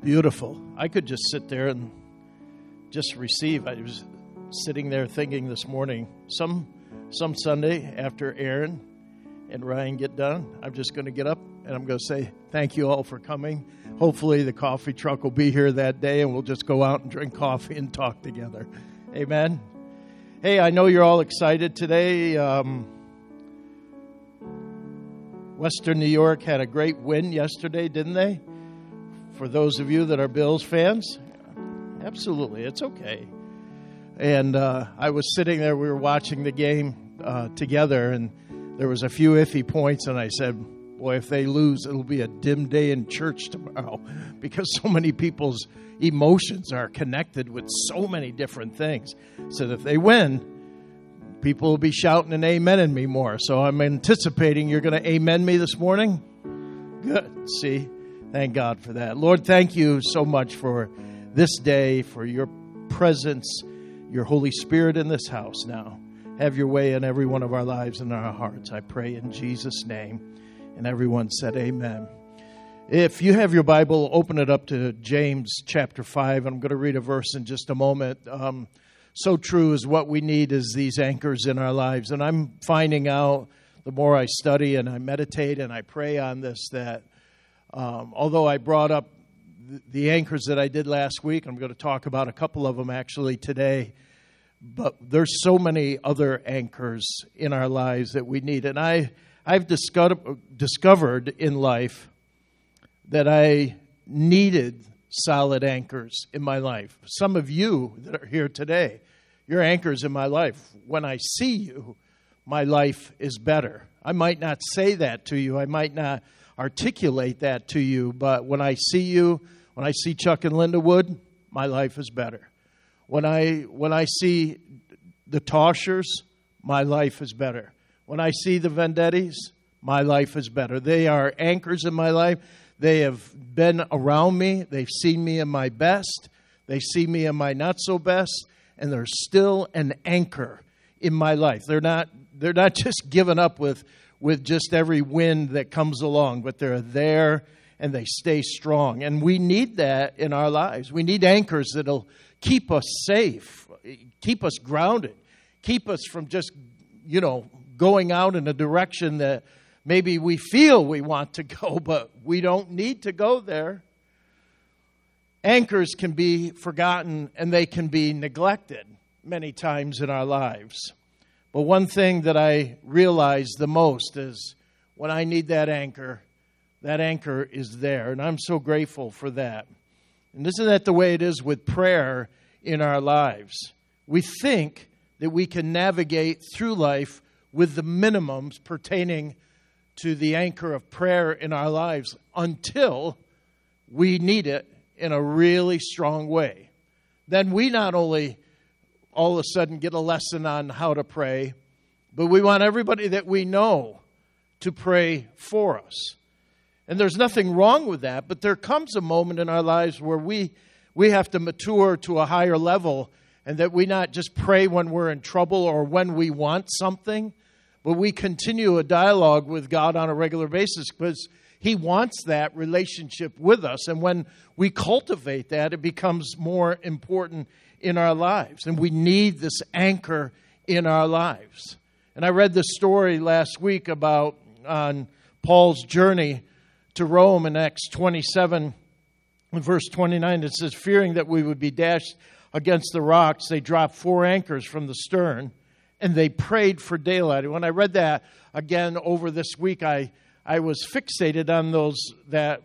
Beautiful. I could just sit there and just receive. I was sitting there thinking this morning, some Sunday after Aaron and Ryan get done, I'm just going to get up and I'm going to say thank you all for coming. Hopefully the coffee truck will be here that day and we'll just go out and drink coffee and talk together. Amen. Hey, I know you're all excited today. Western New York had a great win yesterday, didn't they? For those of you that are Bills fans, absolutely, it's okay. And I was sitting there, we were watching the game together, and there was a few iffy points, and I said, boy, if they lose, it'll be a dim day in church tomorrow, because so many people's emotions are connected with so many different things. So if they win, people will be shouting and amening me more. So I'm anticipating you're going to amen me this morning. Good. See? Thank God for that. Lord, thank you so much for this day, for your presence, your Holy Spirit in this house now. Have your way in every one of our lives and our hearts. I pray in Jesus' name. And everyone said amen. If you have your Bible, open it up to James chapter 5. I'm going to read a verse in just a moment. So true is what we need is these anchors in our lives. And I'm finding out the more I study and I meditate and I pray on this that although I brought up the anchors that I did last week, I'm going to talk about a couple of them actually today, but there's so many other anchors in our lives that we need. And I've discovered in life that I needed solid anchors in my life. Some of you that are here today, you're anchors in my life. When I see you, my life is better. I might not say that to you. I might not articulate that to you, but when I see you, when I see Chuck and Linda Wood, my life is better. When I see the Toshers, my life is better. When I see the Vendettis, my life is better. They are anchors in my life. They have been around me. They've seen me in my best. They see me in my not so best, and they're still an anchor in my life. They're not just given up with just every wind that comes along, but they're there and they stay strong. And we need that in our lives. We need anchors that'll keep us safe, keep us grounded, keep us from just, going out in a direction that maybe we feel we want to go, but we don't need to go there. Anchors can be forgotten and they can be neglected many times in our lives. But one thing that I realize the most is when I need that anchor is there. And I'm so grateful for that. And isn't that the way it is with prayer in our lives? We think that we can navigate through life with the minimums pertaining to the anchor of prayer in our lives until we need it in a really strong way. Then we not only all of a sudden get a lesson on how to pray, but we want everybody that we know to pray for us. And there's nothing wrong with that, but there comes a moment in our lives where we have to mature to a higher level, and that we not just pray when we're in trouble or when we want something, but we continue a dialogue with God on a regular basis because He wants that relationship with us. And when we cultivate that, it becomes more important in our lives. And we need this anchor in our lives. And I read this story last week about on Paul's journey to Rome in Acts 27, in verse 29. It says, fearing that we would be dashed against the rocks, they dropped 4 anchors from the stern, and they prayed for daylight. And when I read that again over this week, I was fixated on that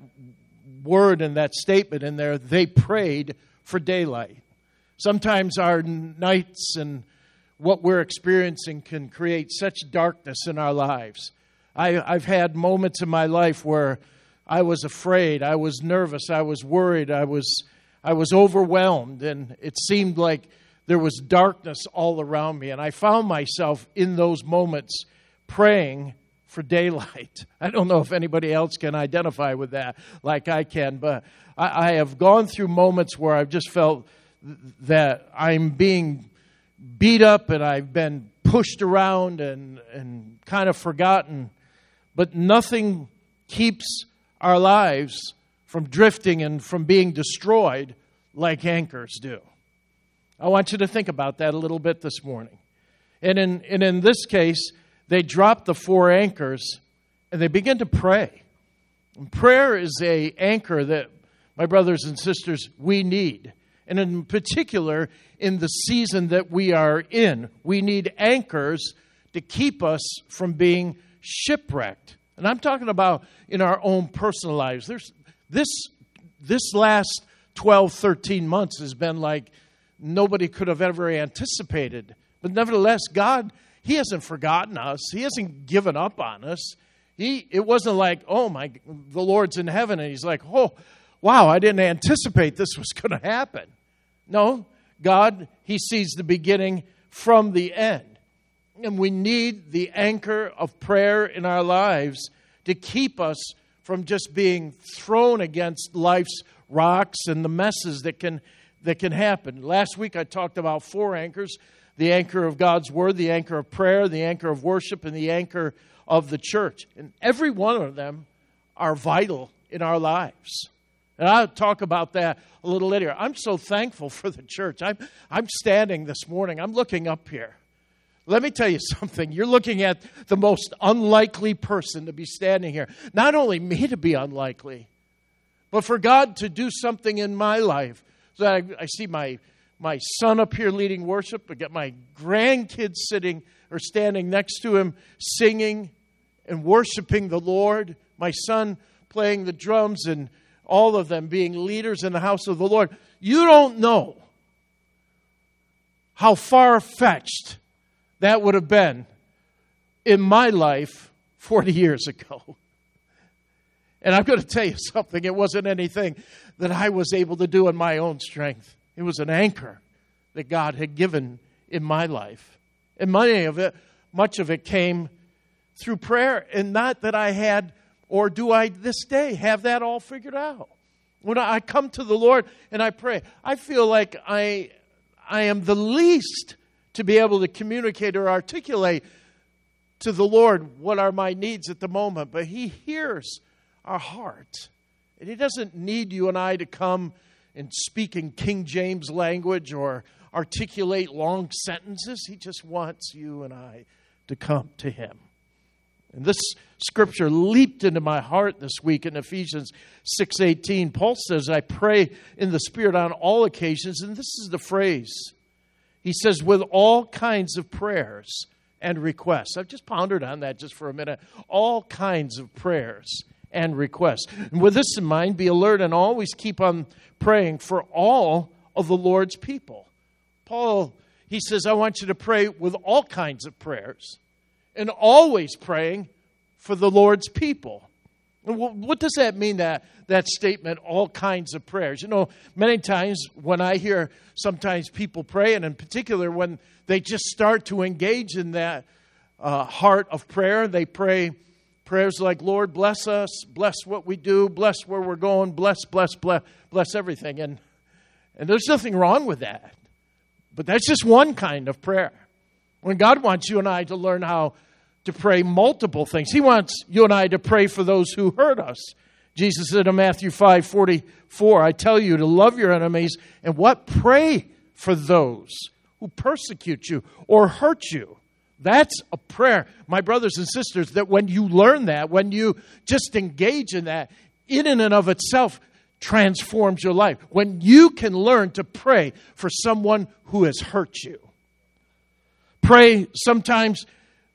word and that statement in there. They prayed for daylight. Sometimes our nights and what we're experiencing can create such darkness in our lives. I've had moments in my life where I was afraid, I was nervous, I was worried, I was overwhelmed, and it seemed like there was darkness all around me. And I found myself in those moments praying for daylight. I don't know if anybody else can identify with that like I can, but I have gone through moments where I've just felt that I'm being beat up and I've been pushed around and kind of forgotten. But nothing keeps our lives from drifting and from being destroyed like anchors do. I want you to think about that a little bit this morning. And in this case, they dropped the 4 anchors and they began to pray. And prayer is an anchor that, my brothers and sisters, we need. And in particular, in the season that we are in, we need anchors to keep us from being shipwrecked. And I'm talking about in our own personal lives. This last 12, 13 months has been like nobody could have ever anticipated. But nevertheless, God, He hasn't forgotten us. He hasn't given up on us. It wasn't like, the Lord's in heaven, and He's like, oh, wow, I didn't anticipate this was going to happen. No, God, He sees the beginning from the end. And we need the anchor of prayer in our lives to keep us from just being thrown against life's rocks and the messes that can happen. Last week I talked about 4 anchors: the anchor of God's Word, the anchor of prayer, the anchor of worship, and the anchor of the church. And every one of them are vital in our lives. And I'll talk about that a little later. I'm so thankful for the church. I'm standing this morning. I'm looking up here. Let me tell you something. You're looking at the most unlikely person to be standing here. Not only me to be unlikely, but for God to do something in my life. So I see my son up here leading worship. I got my grandkids standing next to him, singing and worshiping the Lord. My son playing the drums, and all of them being leaders in the house of the Lord. You don't know how far-fetched that would have been in my life 40 years ago. And I'm going to tell you something. It wasn't anything that I was able to do in my own strength. It was an anchor that God had given in my life. And much of it came through prayer. And not that I had, or do I this day, have that all figured out. When I come to the Lord and I pray, I feel like I am the least to be able to communicate or articulate to the Lord what are my needs at the moment. But He hears our heart. And He doesn't need you and I to come and speak in King James language or articulate long sentences. He just wants you and I to come to Him. And this scripture leaped into my heart this week in Ephesians 6:18. Paul says, I pray in the Spirit on all occasions. And this is the phrase. He says, with all kinds of prayers and requests. I've just pondered on that just for a minute. All kinds of prayers and requests. And with this in mind, be alert and always keep on praying for all of the Lord's people. Paul, he says, I want you to pray with all kinds of prayers and always praying for the Lord's people. What does that mean, that statement, all kinds of prayers? You know, many times when I hear sometimes people pray, and in particular when they just start to engage in that heart of prayer, they pray prayers like, Lord, bless us, bless what we do, bless where we're going, bless everything. And there's nothing wrong with that. But that's just one kind of prayer. When God wants you and I to learn how to pray multiple things. He wants you and I to pray for those who hurt us. Jesus said in Matthew 5:44, I tell you to love your enemies and what? Pray for those who persecute you or hurt you. That's a prayer, my brothers and sisters, that when you learn that, when you just engage in that, in and of itself transforms your life. When you can learn to pray for someone who has hurt you. Pray sometimes...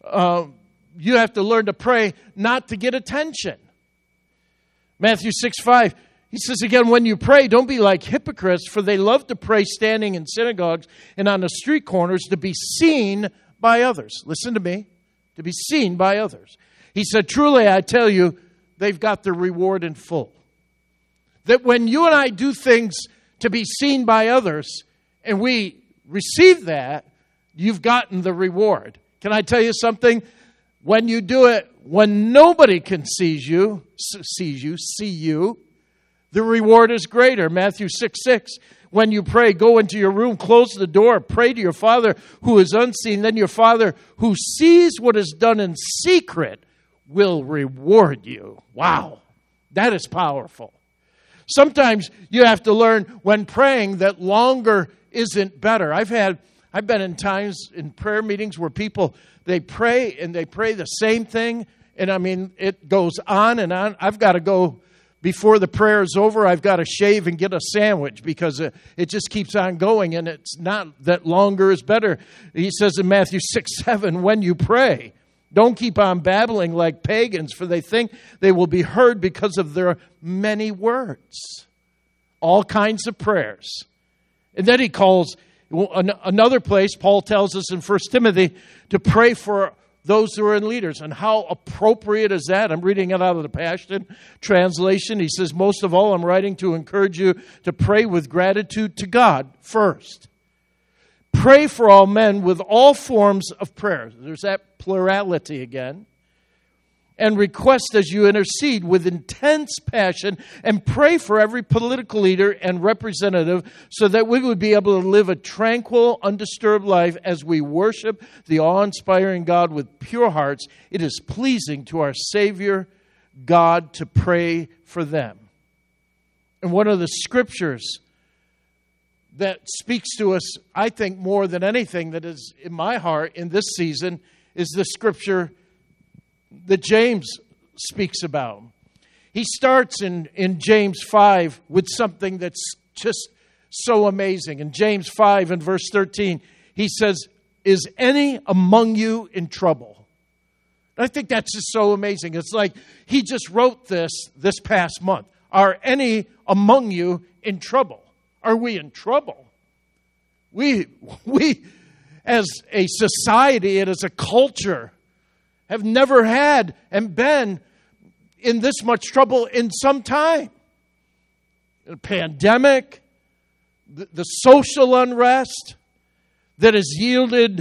you have to learn to pray not to get attention. Matthew 6:5, he says again, when you pray, don't be like hypocrites, for they love to pray standing in synagogues and on the street corners to be seen by others. Listen to me. To be seen by others. He said, truly, I tell you, they've got their reward in full. That when you and I do things to be seen by others, and we receive that, you've gotten the reward. Can I tell you something? When you do it, when nobody can see you, the reward is greater. Matthew 6:6. When you pray, go into your room, close the door, pray to your Father who is unseen. Then your Father who sees what is done in secret will reward you. Wow, that is powerful. Sometimes you have to learn when praying that longer isn't better. I've been in times in prayer meetings where people, they pray and they pray the same thing. And I mean, it goes on and on. I've got to go, before the prayer is over, I've got to shave and get a sandwich because it just keeps on going. And it's not that longer is better. He says in Matthew 6:7, when you pray, don't keep on babbling like pagans, for they think they will be heard because of their many words. All kinds of prayers. And then he calls, another place, Paul tells us in 1 Timothy, to pray for those who are in leaders. And how appropriate is that? I'm reading it out of the Passion Translation. He says, most of all, I'm writing to encourage you to pray with gratitude to God first. Pray for all men with all forms of prayer. There's that plurality again. And request as you intercede with intense passion, and pray for every political leader and representative so that we would be able to live a tranquil, undisturbed life as we worship the awe-inspiring God with pure hearts. It is pleasing to our Savior God to pray for them. And one of the scriptures that speaks to us, I think, more than anything that is in my heart in this season is the scripture that James speaks about. He starts in James 5 with something that's just so amazing. In James 5 and verse 13, he says, is any among you in trouble? I think that's just so amazing. It's like he just wrote this past month. Are any among you in trouble? Are we in trouble? We as a society and as a culture have never had and been in this much trouble in some time. A pandemic, the social unrest that has yielded,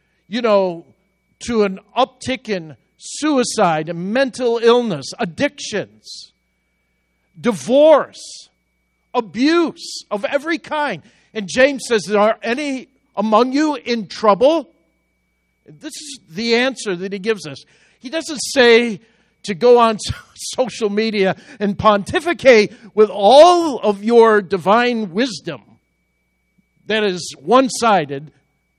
to an uptick in suicide and mental illness, addictions, divorce, abuse of every kind. And James says, are any among you in trouble? This is the answer that he gives us. He doesn't say to go on social media and pontificate with all of your divine wisdom that is one-sided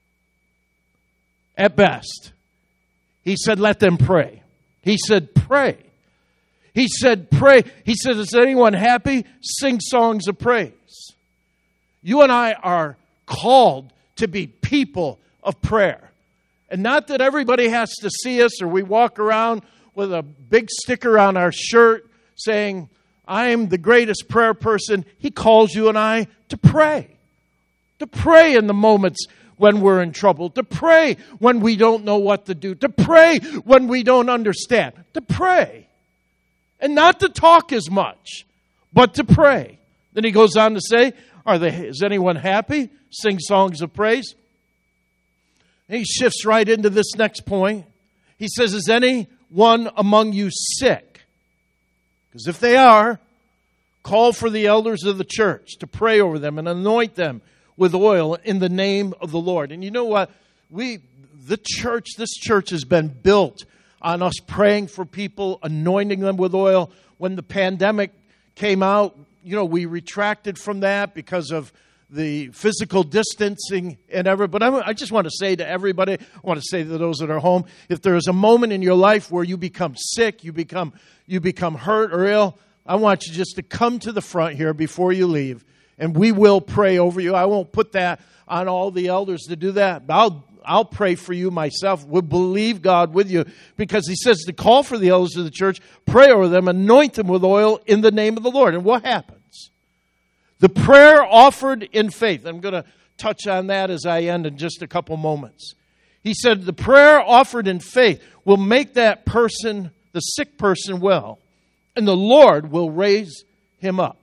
at best. He said, let them pray. He said, pray. He said, pray. He said, is anyone happy? Sing songs of praise. You and I are called to be people of prayer. And not that everybody has to see us or we walk around with a big sticker on our shirt saying, I am the greatest prayer person. He calls you and I to pray. To pray in the moments when we're in trouble. To pray when we don't know what to do. To pray when we don't understand. To pray. And not to talk as much, but to pray. Then he goes on to say, is anyone happy? Sing songs of praise. And he shifts right into this next point. He says, is anyone among you sick? Because if they are, call for the elders of the church to pray over them and anoint them with oil in the name of the Lord. And you know what? This church has been built on us praying for people, anointing them with oil. When the pandemic came out, we retracted from that because of the physical distancing and everything. But I just want to say to everybody, I want to say to those that are home, if there is a moment in your life where you become sick, you become hurt or ill, I want you just to come to the front here before you leave, and we will pray over you. I won't put that on all the elders to do that. I'll pray for you myself. We'll believe God with you, because he says to call for the elders of the church, pray over them, anoint them with oil in the name of the Lord. And what happens? The prayer offered in faith. I'm going to touch on that as I end in just a couple moments. He said the prayer offered in faith will make that person, the sick person, well, and the Lord will raise him up.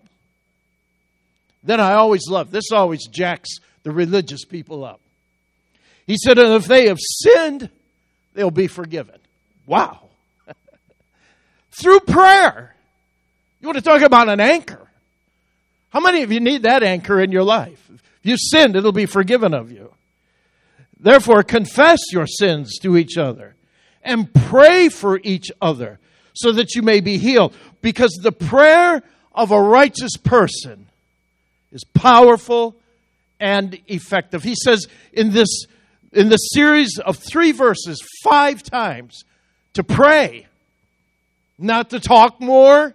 Then I always love, this always jacks the religious people up. He said, and if they have sinned, they'll be forgiven. Wow. Through prayer. You want to talk about an anchor? How many of you need that anchor in your life? If you sinned, it'll be forgiven of you. Therefore, confess your sins to each other and pray for each other so that you may be healed. Because the prayer of a righteous person is powerful and effective. He says in this series of 3 verses 5 times to pray, not to talk more.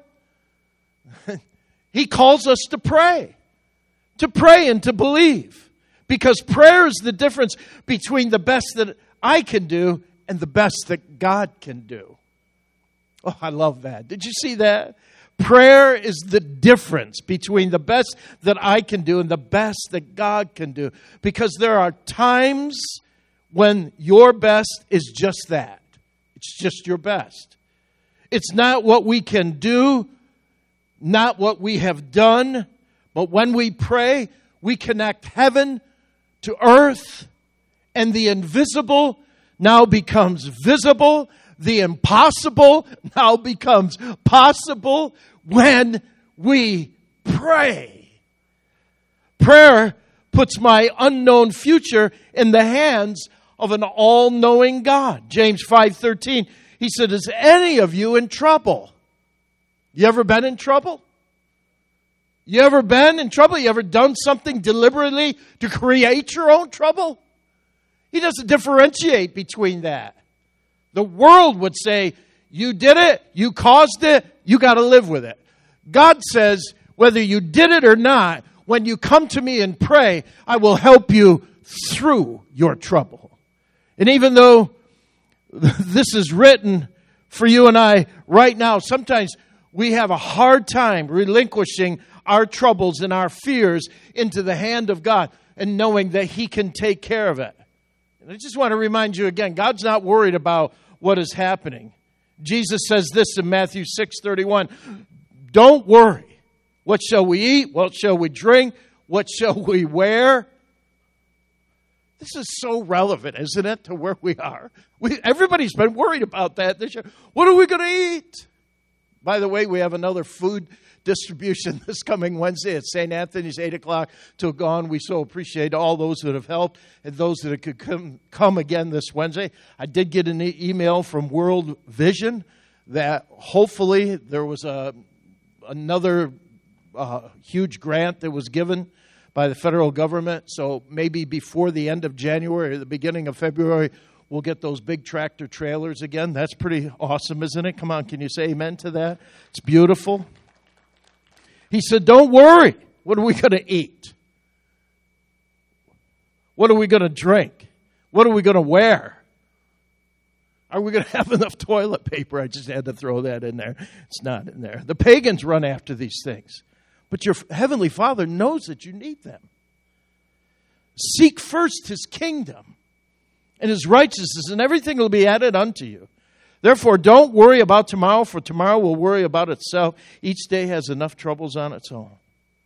He calls us to pray and to believe. Because prayer is the difference between the best that I can do and the best that God can do. Oh, I love that. Did you see that? Prayer is the difference between the best that I can do and the best that God can do. Because there are times when your best is just that. It's just your best. It's not what we can do, not what we have done, but when we pray, we connect heaven to earth, and the invisible now becomes visible. The impossible now becomes possible when we pray. Prayer puts my unknown future in the hands of an all-knowing God. James 5:13, he said, is any of you in trouble? You ever been in trouble? You ever been in trouble? You ever done something deliberately to create your own trouble? He doesn't differentiate between that. The world would say, you did it, you caused it, you got to live with it. God says, whether you did it or not, when you come to me and pray, I will help you through your trouble. And even though this is written for you and I right now, sometimes we have a hard time relinquishing our troubles and our fears into the hand of God and knowing that He can take care of it. And I just want to remind you again, God's not worried about what is happening. Jesus says this in Matthew 6:31. Don't worry. What shall we eat? What shall we drink? What shall we wear? This is so relevant, isn't it, to where we are? Everybody's been worried about that this year. What are we going to eat? By the way, we have another food distribution this coming Wednesday at St. Anthony's, 8 o'clock till gone. We so appreciate all those that have helped and those that could come again this Wednesday. I did get an email from World Vision that hopefully there was another huge grant that was given by the federal government. So maybe before the end of January or the beginning of February, we'll get those big tractor trailers again. That's pretty awesome, isn't it? Come on, can you say amen to that? It's beautiful. He said, don't worry. What are we going to eat? What are we going to drink? What are we going to wear? Are we going to have enough toilet paper? I just had to throw that in there. It's not in there. The pagans run after these things. But your Heavenly Father knows that you need them. Seek first His kingdom and His righteousness, and everything will be added unto you. Therefore, don't worry about tomorrow, for tomorrow will worry about itself. Each day has enough troubles on its own.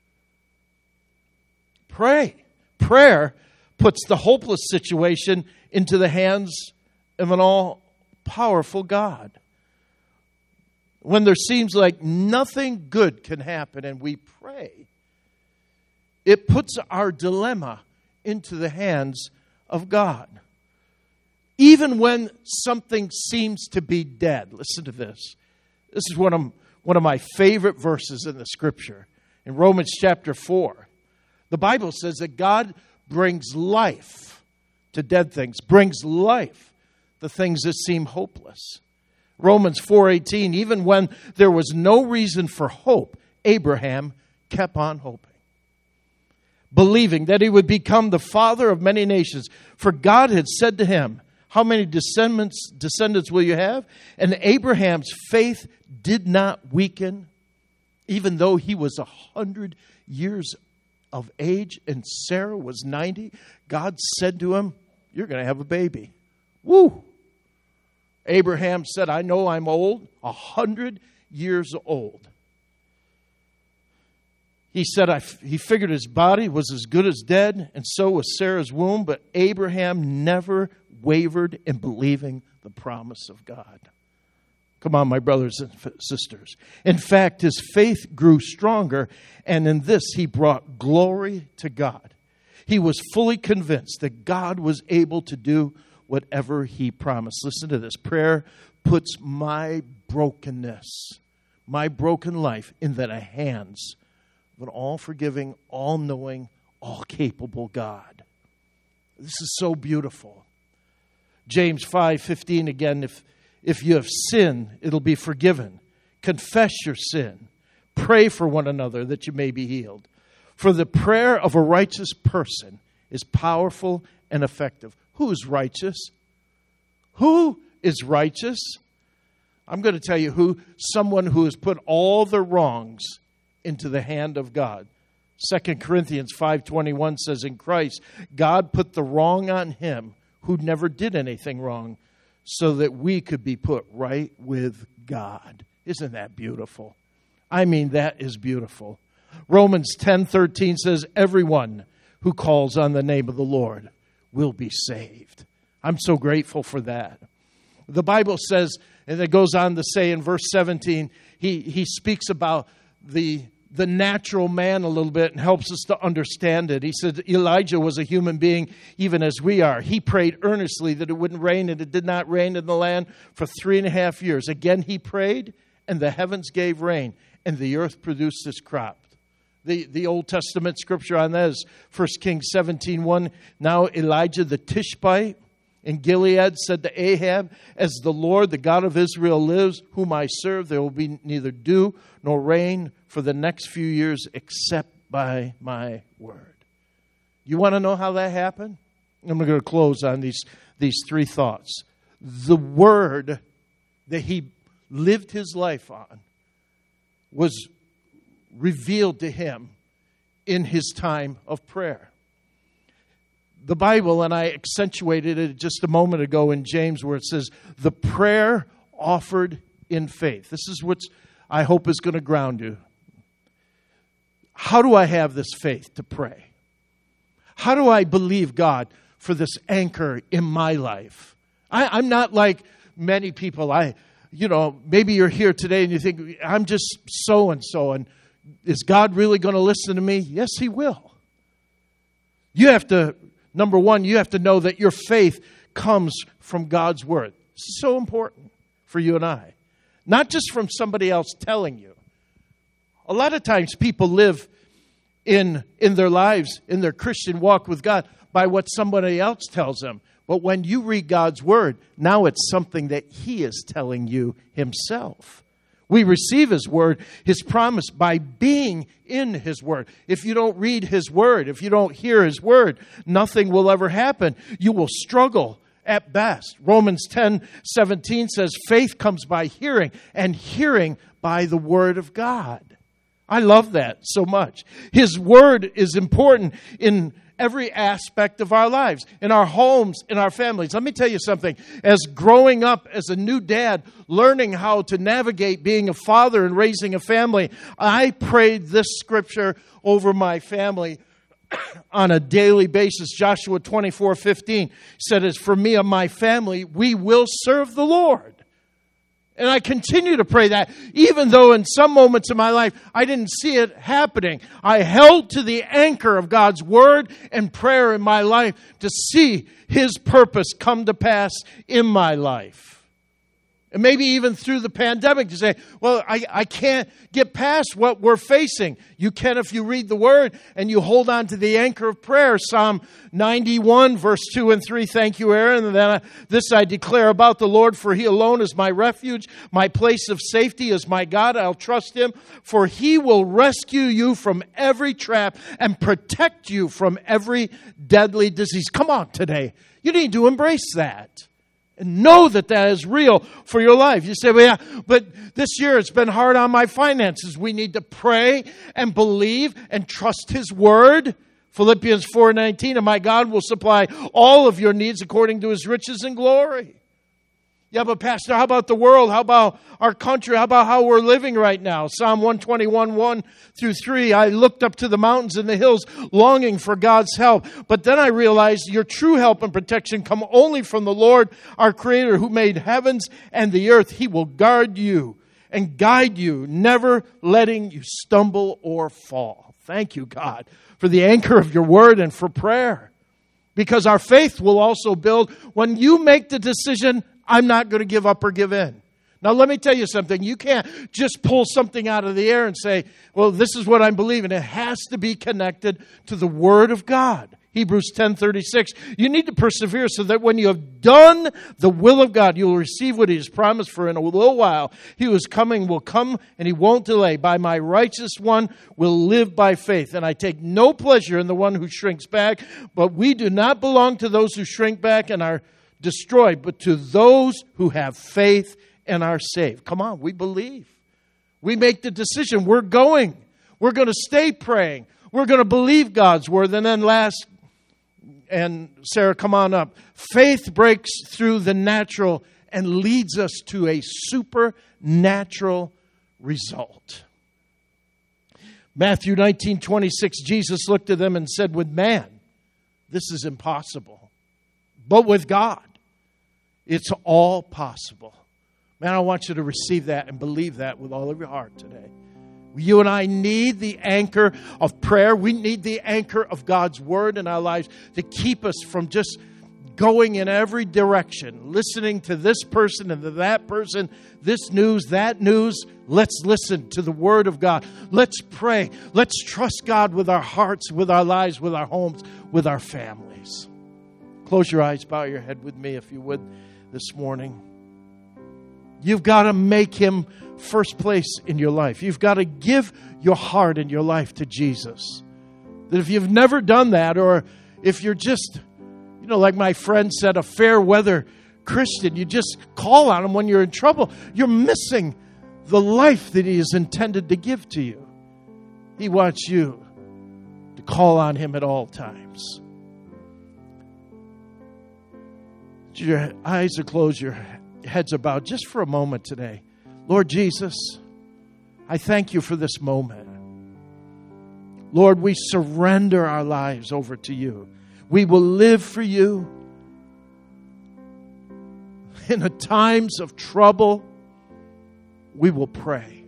Pray. Prayer puts the hopeless situation into the hands of an all-powerful God. When there seems like nothing good can happen and we pray, it puts our dilemma into the hands of God. Even when something seems to be dead. Listen to this. This is one of my favorite verses in the Scripture. In Romans chapter 4, the Bible says that God brings life to dead things, brings life to things that seem hopeless. Romans 4:18, even when there was no reason for hope, Abraham kept on hoping, believing that he would become the father of many nations. For God had said to him, how many descendants will you have? And Abraham's faith did not weaken, even though he was 100 years of age and Sarah was 90. God said to him, you're going to have a baby. Woo! Abraham said, I know I'm old, 100 years old. He said he figured his body was as good as dead, and so was Sarah's womb, but Abraham never wavered in believing the promise of God. Come on, my brothers and sisters. In fact, his faith grew stronger, and in this he brought glory to God. He was fully convinced that God was able to do whatever He promised. Listen to this. Prayer puts my brokenness, my broken life in the hands of an all-forgiving, all-knowing, all-capable God. This is so beautiful. James 5:15 again, if you have sinned, it'll be forgiven. Confess your sin. Pray for one another that you may be healed. For the prayer of a righteous person is powerful and effective. Who is righteous? Who is righteous? I'm going to tell you who. Someone who has put all the wrongs into the hand of God. 2 Corinthians 5:21 says, in Christ, God put the wrong on him who never did anything wrong, so that we could be put right with God. Isn't that beautiful? I mean, that is beautiful. Romans 10:13 says, everyone who calls on the name of the Lord will be saved. I'm so grateful for that. The Bible says, and it goes on to say in verse 17, he speaks about the natural man a little bit and helps us to understand it. He said Elijah was a human being even as we are. He prayed earnestly that it wouldn't rain, and it did not rain in the land for 3.5 years. Again he prayed, and the heavens gave rain, and the earth produced its crop. The Old Testament scripture on that is 1 Kings 17:1. Now Elijah the Tishbite in Gilead said to Ahab, as the Lord, the God of Israel lives, whom I serve, there will be neither dew nor rain for the next few years except by my word. You want to know how that happened? I'm going to close on these three thoughts. The word that he lived his life on was revealed to him in his time of prayer. The Bible, and I accentuated it just a moment ago in James where it says, the prayer offered in faith. This is what I hope is going to ground you. How do I have this faith to pray? How do I believe God for this anchor in my life? I'm not like many people. Maybe you're here today and you think, I'm just so-and-so, and is God really going to listen to me? Yes, he will. Number one, you have to know that your faith comes from God's word. It's so important for you and I. Not just from somebody else telling you. A lot of times people live in their lives, in their Christian walk with God, by what somebody else tells them. But when you read God's word, now it's something that he is telling you himself. We receive his word, his promise, by being in his word. If you don't read his word, if you don't hear his word, nothing will ever happen. You will struggle at best. Romans 10:17 says, faith comes by hearing, and hearing by the word of God. I love that so much. His word is important in every aspect of our lives, in our homes, in our families. Let me tell you something. As growing up as a new dad, learning how to navigate being a father and raising a family, I prayed this scripture over my family on a daily basis. Joshua 24:15 said, as for me and my family, we will serve the Lord. And I continue to pray that, even though in some moments of my life, I didn't see it happening. I held to the anchor of God's word and prayer in my life to see his purpose come to pass in my life. And maybe even through the pandemic to say, well, I can't get past what we're facing. You can if you read the word and you hold on to the anchor of prayer. Psalm 91, verse 2 and 3. Thank you, Aaron. And then this I declare about the Lord, for he alone is my refuge. My place of safety is my God. I'll trust him, for he will rescue you from every trap and protect you from every deadly disease. Come on today. You need to embrace that. And know that that is real for your life. You say, well, yeah, but this year it's been hard on my finances. We need to pray and believe and trust his word. Philippians 4:19, and my God will supply all of your needs according to his riches and glory. Yeah, but Pastor, how about the world? How about our country? How about how we're living right now? Psalm 121, 1 through 3. I looked up to the mountains and the hills, longing for God's help. But then I realized your true help and protection come only from the Lord, our Creator, who made heavens and the earth. He will guard you and guide you, never letting you stumble or fall. Thank you, God, for the anchor of your word and for prayer. Because our faith will also build when you make the decision, I'm not going to give up or give in. Now, let me tell you something. You can't just pull something out of the air and say, well, this is what I'm believing. It has to be connected to the Word of God. Hebrews 10:36. You need to persevere so that when you have done the will of God, you will receive what He has promised. For in a little while, He who is coming will come, and He won't delay. By my righteous one will live by faith. And I take no pleasure in the one who shrinks back. But we do not belong to those who shrink back and are destroyed, but to those who have faith and are saved. Come on, we believe. We make the decision. We're going. We're going to stay praying. We're going to believe God's word. And then last, and Sarah, come on up. Faith breaks through the natural and leads us to a supernatural result. Matthew 19:26, Jesus looked at them and said, with man, this is impossible. But with God, it's all possible. Man, I want you to receive that and believe that with all of your heart today. You and I need the anchor of prayer. We need the anchor of God's word in our lives to keep us from just going in every direction, listening to this person and to that person, this news, that news. Let's listen to the word of God. Let's pray. Let's trust God with our hearts, with our lives, with our homes, with our families. Close your eyes, bow your head with me if you would this morning. You've got to make Him first place in your life. You've got to give your heart and your life to Jesus. That if you've never done that, or if you're just, like my friend said, a fair weather Christian, you just call on Him when you're in trouble, you're missing the life that He is intended to give to you. He wants you to call on Him at all times. Your eyes are closed, your heads are bowed just for a moment today. Lord Jesus, I thank You for this moment. Lord, we surrender our lives over to You. We will live for You. In the times of trouble, we will pray.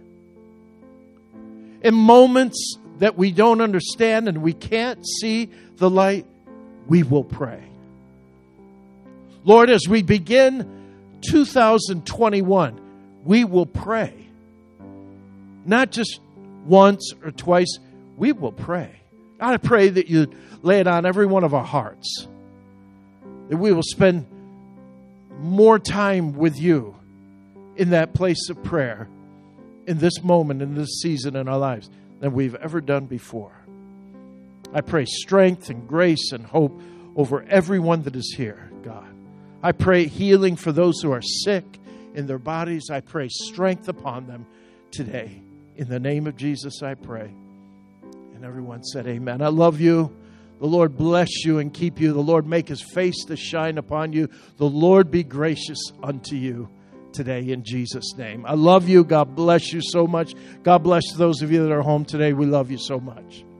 In moments that we don't understand and we can't see the light, we will pray. Lord, as we begin 2021, we will pray. Not just once or twice, we will pray. God, I pray that You lay it on every one of our hearts. That we will spend more time with You in that place of prayer, in this moment, in this season in our lives, than we've ever done before. I pray strength and grace and hope over everyone that is here, God. I pray healing for those who are sick in their bodies. I pray strength upon them today. In the name of Jesus, I pray. And everyone said amen. I love you. The Lord bless you and keep you. The Lord make His face to shine upon you. The Lord be gracious unto you today in Jesus' name. I love you. God bless you so much. God bless those of you that are home today. We love you so much.